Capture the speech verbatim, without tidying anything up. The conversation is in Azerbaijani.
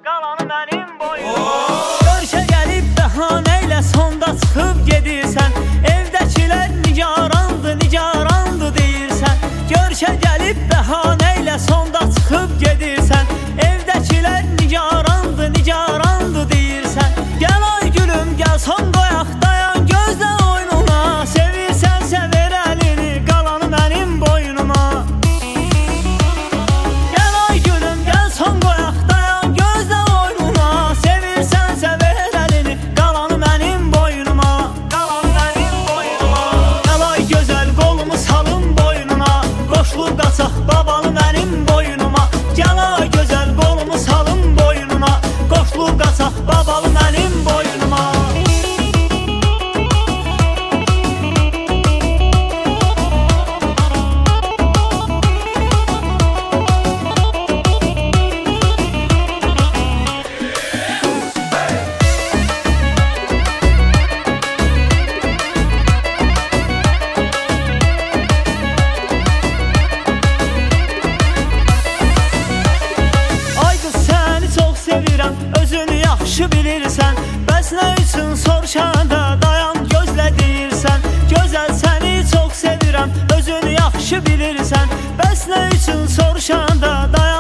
qalanı mənim boynuma. Görüşə gəlib bəhanə ilə sonda çıxıb gedirsən, evdəkilər nigarandı, nigarandı deyirsən. Görüşə gəlib bəhanə ilə sonda çıxıb gedirsən, evdəkilər nigarandı, nigarandı deyirsən. Gəl ay gülüm, gəl son qoyaq, dayan gözlə oyununa. Sevirsənsə ver əlini, qalanı mənim boynuma. Gəl ay gülüm, gəl son qoyaq, dayan gözlə oyununa. Sevirsənsə ver əlini, qalanı mənim boynuma. Qalanı mənim boynuma. Gəl ay gözəl, qolumu salım boynuna. Qoşulub qaçaq babalı mənim boynuma. Gəl ay gözəl, qolumu salım boynuna. Qoşulub qaçaq babalı mənim boynuma. Ay qız səni çox sevirəm, özünü yaxşı bilirsən. Bəs nə üçün soruşanda dayan gözlə deyirsən. Gözəl səni çox sevirəm, özünü yaxşı bilirsən. Bəs nə üçün soruşanda dayan